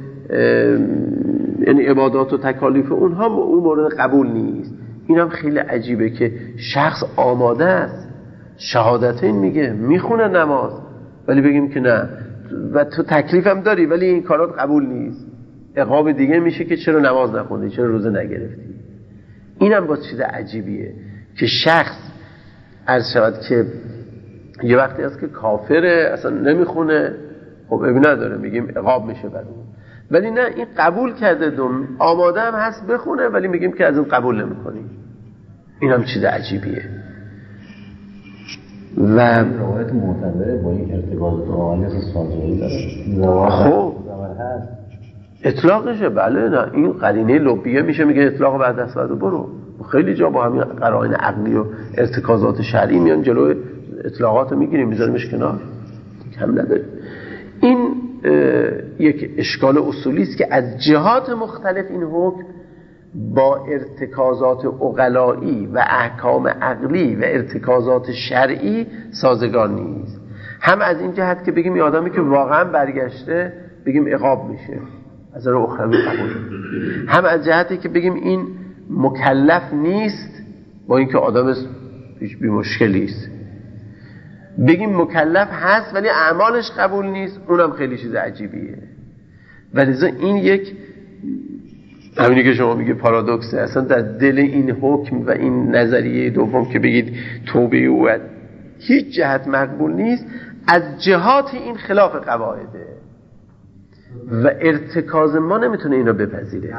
یعنی عبادات و تکالیف اونها اون مورد قبول نیست. این هم خیلی عجیبه که شخص آماده است، شهادتین میگه، میخونه نماز، ولی بگیم که نه و تو تکلیف هم داری ولی این کارات قبول نیست. عقاب دیگه میشه که چرا نماز نخوندی، چرا روزه نگرفتی. این هم باز چیز عجیبیه که شخص عرض شود که یه وقتی هست که کافره اصلا نمیخونه، خب ابی نداره، میگیم عقاب میشه بر اون. ولی نه، این قبول کرده دوم آماده هم هست بخونه، ولی میگیم که از اون قبول نمیکنیم. این هم چیز عجیبیه. و روایت معتبره با این ارتباط عالی سازوری داره. خب اطلاقشه، بله، نه این قرینه لبیه میشه، میگه اطلاق بعد از بعد برو. خیلی جا با همین قرائن عقلی و ارتکازات شرعی میان جلوی اطلاقات میگیریم میذاریمش کنار، کم نداره. این یک اشکال اصولی است که از جهات مختلف این حکم با ارتکازات عقلایی و احکام عقلی و ارتکازات شرعی سازگار نیست. هم از این جهت که بگیم این آدمی که واقعا برگشته بگیم عقاب میشه، از نظر اخروی قبول، هم از جهتی که بگیم این مکلف نیست با اینکه آدم هیچ بی مشکلی است، بگیم مکلف هست ولی اعمالش قبول نیست، اونم خیلی چیز عجیبیه. ولی این یک همینی که شما میگه پارادوکسه، اصلا در دل این حکم و این نظریه دوم که بگید توبه او هیچ جهت مقبول نیست، از جهات این خلاف قواعده و ارتکاز ما نمیتونه اینو بپذیره.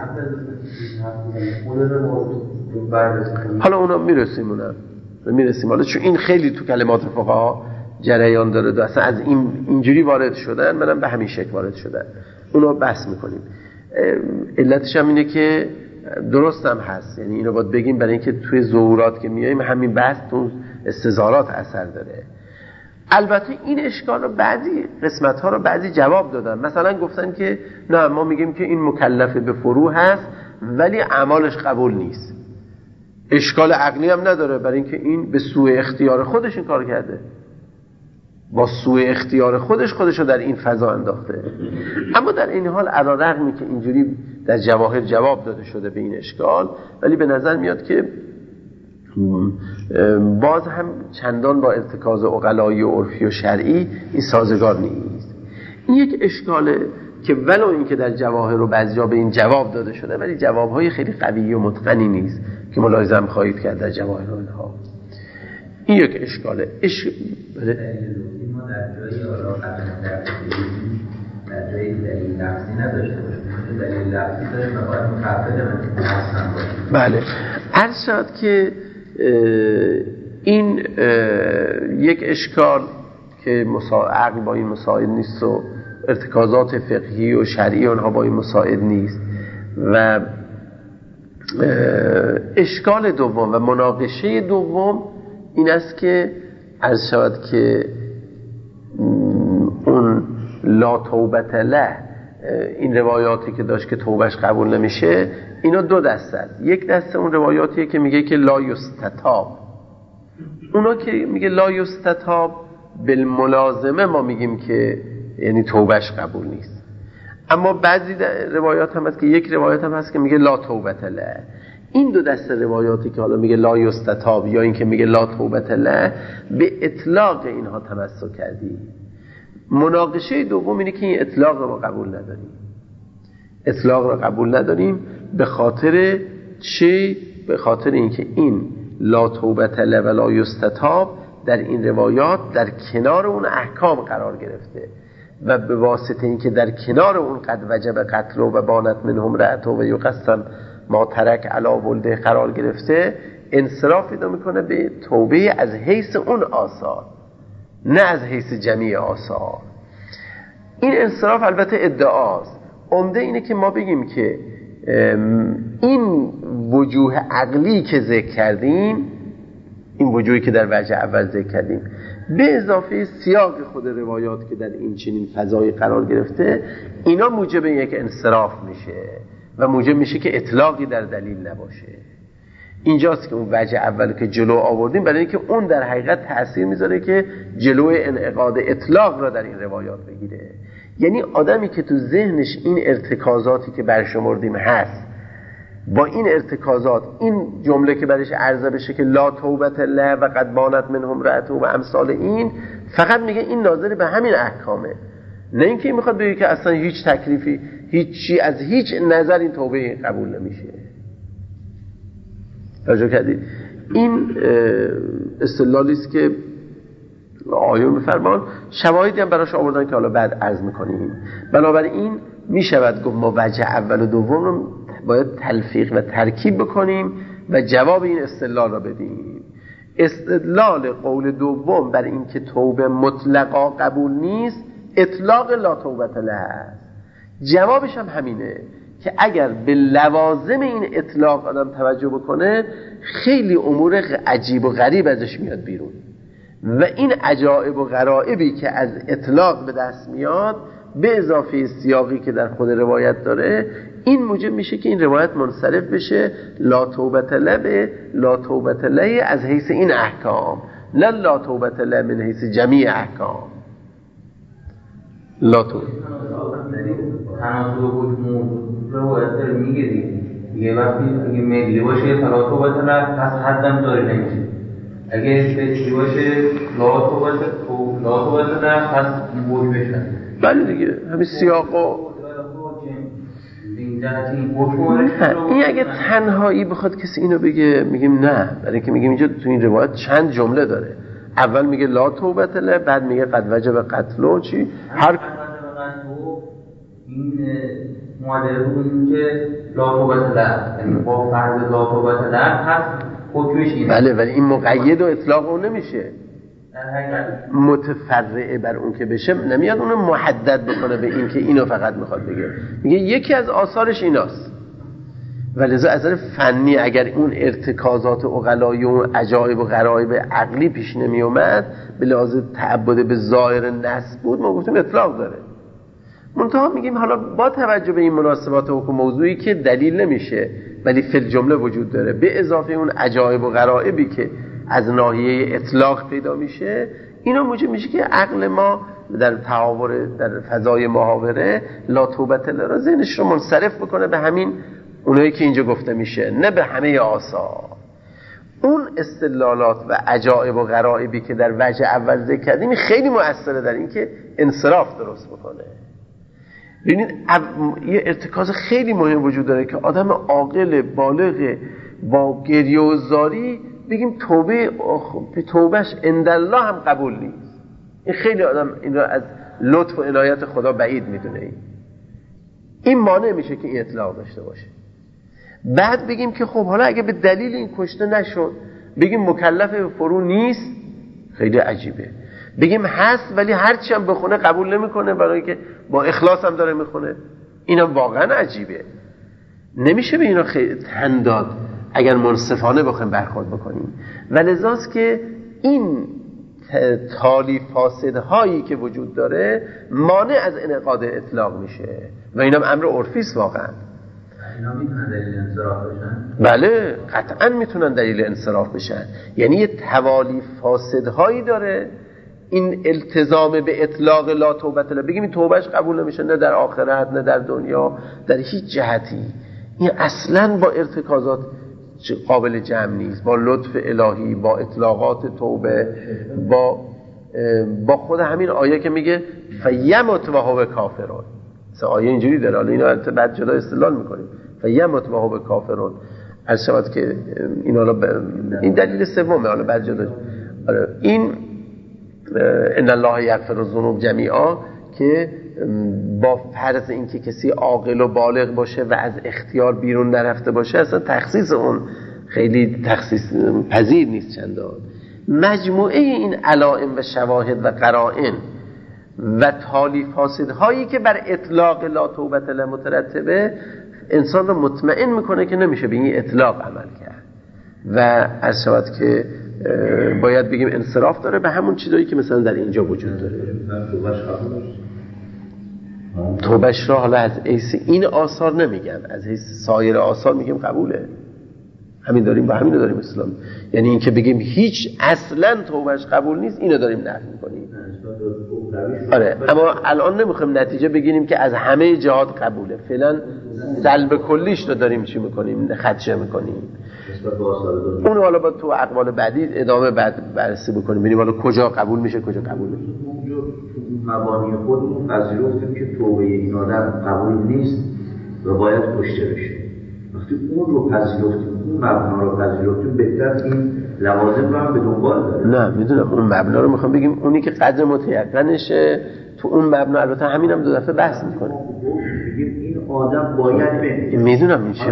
حالا اونا میرسیم حالا، چون این خیلی تو کلمات فقها جریان داره، اصلا از اینجوری وارد شدن، منم به همین شکل وارد شدن، اونا بحث میکنیم. علتش هم اینه که درست هم هست، یعنی اینو باید بگیم برای اینکه توی ظهورات که میاییم همین بحث تو استظهارات اثر داره. البته این اشکال رو بعضی قسمت ها رو بعضی جواب دادن، مثلا گفتن که نه، ما میگیم که این مکلف به فروع هست ولی اعمالش قبول نیست، اشکال عقلی هم نداره برای اینکه این به سوء اختیار خودش این کار کرده، با سوء اختیار خودش رو در این فضا انداخته. اما در این حال علی‌رغمی که اینجوری در جواهر جواب داده شده به این اشکال، ولی به نظر میاد که باز هم چندان با ارتکاز عقلایی و عرفی و شرعی این سازگار نیست. این یک اشکاله که ولو این که در جواهر رو بعضی جا به این جواب داده شده، ولی جوابهای خیلی قوی و متقنی نیست که ملاحظه خواهید کرد در جواهر اونها. این یک اشکاله. بله. ما در جایی در جایی دلیل لفظی نداشته باشیم، دلیل لفظی داریم و باید متعبد متناسب باشیم. بله، عرض شد که این یک اشکال که عقل با این مساعد نیست و ارتکازات فقهی و شرعی اونها با این مساعد نیست. و اشکال دوم و مناقشه دوم این است که عرض شود که اون لا توبت له، این روایاتی که داشت که توبهش قبول نمیشه، اینا دو دسته. یک دسته اون روایاتیه که میگه که لا یستتاب، اونا که میگه لا یستتاب بالملازمه ما میگیم که یعنی توبهش قبول نیست. اما بعضی روایات هم هست که یک روایات هم هست که میگه لا توبت له. این دو دسته روایاتی که حالا میگه لا یستتاب یا این که میگه لا توبت له، به اطلاق اینها تمسک کردی. مناقشه دوم اینه که این اطلاق رو قبول نداریم. اطلاق رو قبول نداریم به خاطر چی؟ به خاطر اینکه این لا توبت له و لا یستتاب در این روایات در کنار اون احکام قرار گرفته و به واسطه اینکه در کنار اون قد وجب قتل و بانت منهم رأته و یقسم ما ترک علی ولده قرار گرفته، انصراف پیدا میکنه به توبه از حیث اون آثار، نه از حیث جمیع آثار. این انصراف البته ادعاست. عمده اینه که ما بگیم که این وجوه عقلی که ذکر کردیم، این وجوهی که در وجه اول ذکر کردیم، به اضافه سیاق خود روایات که در این چنین فضایی قرار گرفته، اینا موجب یک انصراف میشه و موجب میشه که اطلاقی در دلیل نباشه. اینجاست که اون وجه اول که جلو آوردیم برای اینکه اون در حقیقت تأثیر میذاره که جلوی انعقاد اطلاق را در این روایات بگیره. یعنی آدمی که تو ذهنش این ارتکازاتی که برشمردیم هست، با این ارتکازات این جمله که برش عرضه بشه که لا توبت له و قد بانت منهم رأته و امثال این، فقط میگه این ناظر به همین احکامه، نه اینکه این میخواد بگه که اصلا هیچ تکلیفی، هیچی از هیچ نظر این توبه قبول نمیشه. توجه کردید؟ این استدلالی است که آیون میفرمان، شواهدی هم براش آوردن که حالا بعد عرض میکنیم. بنابراین میشود گفت ما وجه اول و دوم رو باید تلفیق و ترکیب بکنیم و جواب این استدلال را بدیم. استدلال قول دوم بر این که توبه مطلقا قبول نیست، اطلاق لا توبت له است. جوابش هم همینه که اگر به لوازم این اطلاق آدم توجه بکنه، خیلی امور عجیب و غریب ازش میاد بیرون و این عجائب و غرائبی که از اطلاق به دست میاد به اضافه سیاقی که در خود روایت داره، این موجب میشه که این روایت منصرف بشه لا توبت له به لا توبت له از حیث این احکام، نه لا توبت له من حیث جمیع احکام. لا توبت تناسب روایت رو میگیریم یه وقتی اگه ملی باشه فلا توبت له پس حدم داره نمیشه، اگه فکری باشه لا توبت له پس بوی بشن. بله دیگه همین سیاقا این اگه تنهایی بخواد کسی اینو بگه میگیم نه، برای اینکه میگیم اینجا تو این روایت چند جمله داره. اول میگه لا توبت له، بعد میگه قد وجب قتل و چی هر این معادله بود که لا توبت له، یعنی با فرض لا توبت له هست حکمش اینه. بله، ولی این مقید و اطلاق اون نمیشه، متفرعه بر اون که بشه نمیاد اونو محدد بکنه به این که اینو فقط میخواد بگه. میگه یکی از آثارش ایناست. ولذا از نظر فنی اگر اون ارتکازات عقلایی و عجایب و غرایب عقلی پیش نمی اومد، به لحاظ تعبد به ظاهر نص بود، ما گفتیم اطلاق داره. منتها میگیم حالا با توجه به این مناسبات حکم موضوعی که دلیل نمیشه ولی فی الجمله وجود داره، به اضافه اون عجایب و غرایبی که از ناحیه اطلاق پیدا میشه، اینا موجب میشه که عقل ما در تحاور در فضای محاوره لا توبت له را ذهنش رو منصرف بکنه به همین اونایی که اینجا گفته میشه، نه به همه آثار. اون استدلالات و عجایب و غرایبی که در وجه اول ذکر کردیم خیلی مؤثره در این که انصراف درست بکنه. ببینید یه ارتکاز خیلی مهم وجود داره که آدم عاقل بالغ با گریه و زاری بگیم توبهش عند الله هم قبول نیست. این خیلی آدم این را از لطف و عنایت خدا بعید میدونه. این مانع میشه که این اطلاق داشته باشه. بعد بگیم که خب حالا اگه به دلیل این کشته نشد بگیم مکلف به فرو نیست، خیلی عجیبه. بگیم هست ولی هرچی هم بخونه قبول نمیکنه برای که با اخلاص هم داره میخونه، اینا واقعا عجیبه. نمیشه به اینا خیلی تن داد اگر منصفانه بخوایم برخورد بکنیم. و لذاست که این تالی فاسدهایی که وجود داره مانع از انعقاد اطلاق میشه و اینم امر عرفی است واقعا. اینا میتونن دلیل انصراف بشن؟ بله قطعا میتونن دلیل انصراف بشن. یعنی یه توالی فاسدهایی داره این التزام به اطلاق لا توبت له. بگیم این توبهش قبول نمیشه، نه در آخرت نه در دنیا، در هیچ جهتی. این اصلا با ارتکازات قابل جمع نیست، با لطف الهی، با اطلاقات توبه، با خود همین آیه که میگه فیمت و هو کافرون. آیه اینجوری داره، حالا اینو بعد جدا استدلال میکنیم. فیمت و هو کافرون از شود که این حالا این دلیل سومه، حالا بعد جدا. این ان الله یغفر الذنوب جمیعا که با فرض اینکه کسی عاقل و بالغ باشه و از اختیار بیرون نرفته باشه، اصلا تخصیص اون خیلی تخصیص پذیر نیست چندان. مجموعه این علائم و شواهد و قرائن و تالی فاسدهایی که بر اطلاق لا توبت له مترتبه انسان رو مطمئن میکنه که نمیشه به این اطلاق عمل کرد و از شود که باید بگیم انصراف داره به همون چیزایی که مثلا در اینجا وجود داره. توبهش را حالا از حیث این آثار نمیگم، از حیث سایر آثار میگیم قبوله. همین داریم با همین داریم اسلام. یعنی این که بگیم هیچ اصلا توبهش قبول نیست، اینو داریم نفی میکنیم. آره اما الان نمیخوایم نتیجه بگیریم که از همه جهات قبوله. فعلا سلب کلیش رو داریم چی میکنیم؟ خدشه میکنیم. اون حالا با تو اقوال بعدی ادامه بعد بررسی بکنیم ببینیم حالا کجا قبول میشه کجا قبول نمیشه. اونجا تو مبانی خودمون پذیرفتیم که توبه این آدم قبول نیست و باید کشته بشه. وقتی اون رو پذیرفتیم، اون مبنا رو پذیرفتیم، بهتر این لوازم رو هم به دنبال داره. نه میدونم اون مبنا رو میخوام بگیم اونی که قدر متیقنشه تو اون مبنا. البته همینم دو دفعه بحث میکنیم. بگیم این آدم باید بمیره. میدونم این چیه.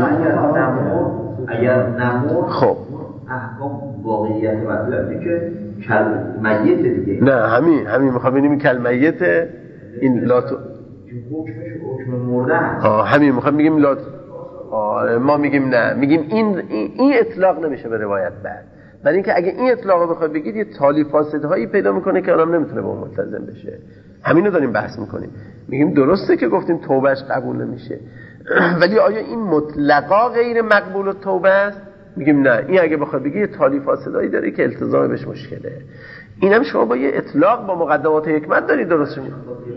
اگر نمور خب احکام واقعیت مطلبی که کلمیت دیگه. نه همین میخوام ببینیم کلمیت این لاتو حکمش حکم مرده است. همین میخوام بگیم لات. ما میگیم نه، میگیم این اطلاق نمیشه به روایت بعد. برای اینکه اگه این اطلاق رو بخواد بگید یه تالی فاسدهایی پیدا میکنه که آدم نمیتونه به اون ملتزم بشه. همین رو داریم بحث میکنیم. میگیم درسته که گفتیم توبهش قبول نمیشه ولی آیا این مطلقا غیر مقبول التوبه است؟ میگیم نه، این اگه بخواد بگی یه تالی فاسدایی داره که التزام بهش مشکله. اینم شما با یه اطلاق با مقدمات حکمت دارید درست میگید.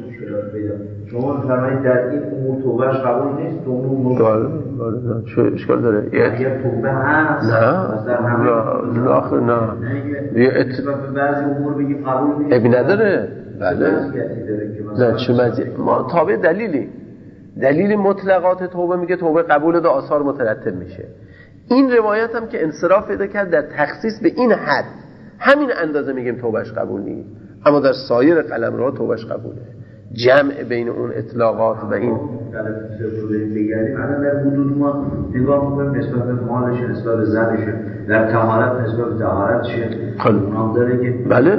شما فرمایید در این امور توبهش قبول نیست، تو اون امور چه اشکال داره؟ اگه توبه هست نه آخر نه به بعضی امور بگیم قبول نیست ابی نداره. بله نه چه مزیت ما تابع دلیل مطلقات توبه میگه توبه قبول ده آثار مترتب میشه. این روایت هم که انصراف پیدا کرد در تخصیص به این حد همین اندازه میگیم توبهش قبول نیست، اما در سایر قلمروها توبهش قبوله. جمع بین اون اطلاقات و این بگردیم الان در حدود ما نگاه میکنیم نسبت به مالش، نسبت به زنش، در طهارت نسبت به طهارتش اونام داره که بله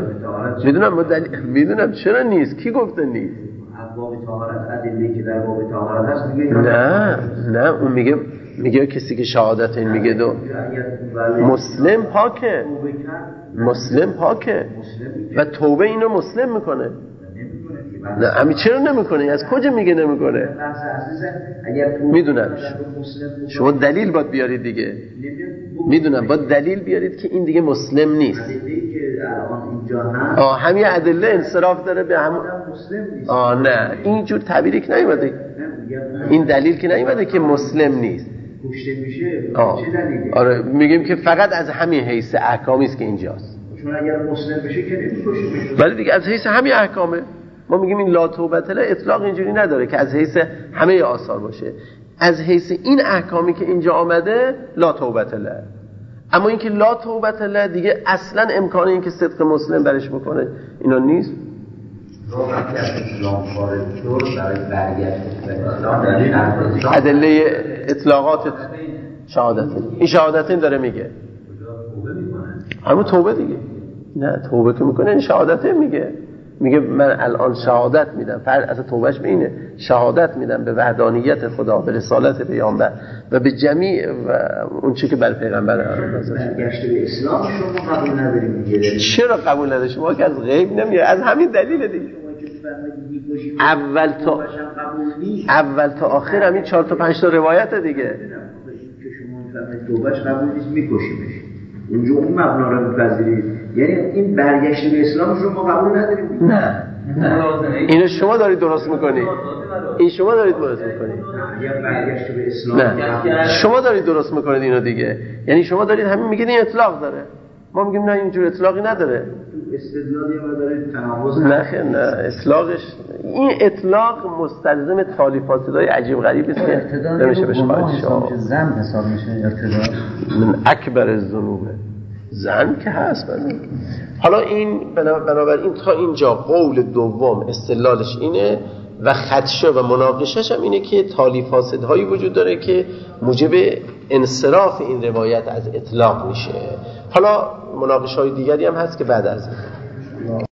میدونم چرا نیست، کی گفته نیست؟ باب طهارت ادله که در باب طهارت هست میگه نه اون میگه کسی که شهادت این میگه دو مسلم پاکه و توبه اینو مسلم میکنه. نه همین چرا نمیکنه؟ از کجا میگه نمیکنه؟ میدونم شما دلیل باید بیارید دیگه. میدونم باید دلیل بیارید که این دیگه مسلم نیست. همین ادله انصراف داره به همون. نه اینجور تعبیری که نیومده، این دلیل که نیومده که مسلم نیست. آره میگیم که فقط از همین حیث احکامی است که اینجاست. چون اگر مسلم بشه که نمی‌کشه. ولی دیگه از حیث همین احکامه. ما میگیم این لا توبت له اطلاق اینجوری نداره که از حیث همه آثار باشه. از حیث این احکامی که اینجا آمده لا توبت له. اما اینکه لا توبت له دیگه اصلا امکان این که صدق مسلم برش بکنه اینا نیست. ادله اطلاقات شهادتین، این شهادتین داره میگه همون توبه دیگه. نه توبه که میکنه این شهادتین میگه من الان شهادت میدم، اصلا توبهش به اینه، شهادت میدم به وحدانیت خدا، به رسالت پیامبر و به جمیع و اون چی که بر پیغمبر برگشت به اسلام شما قبول نداریم میگه. چرا قبول نداریم؟ شما که از غیب نمیاد، از همین دلیل دیگه. اول تا آخر همین 4 تا 5 تا روایت دیگه. که شما میفهمید توبهش قبول نیست میکشیمش، اونجا اون مبنا رو میپذیرید، یعنی این برگشت به اسلام شما قبول ندارید. نه اینو شما دارید درست میکنید، این شما دارید درست میکنید. برگشت به اسلام نه شما دارید درست میکنید اینو دیگه، یعنی شما دارید همین میگید این اطلاق داره، ما میگیم نه اینجور اطلاقی نداره. استدلالی ما داره تناقض نه اطلاقش، این اطلاق مستلزم تالیفات‌های عجیب غریبی است که نمیشه بهش قائل شد. زن حساب میشه ارتداد من اکبر الذنوب، زن که هست. حالا این بنابراین تا اینجا قول دوم استدلالش اینه و خدشه و مناقشش هم اینه که تالیفاسدهایی وجود داره که موجب انصراف این روایت از اطلاق میشه. حالا مناقشه های دیگری هم هست که بعد از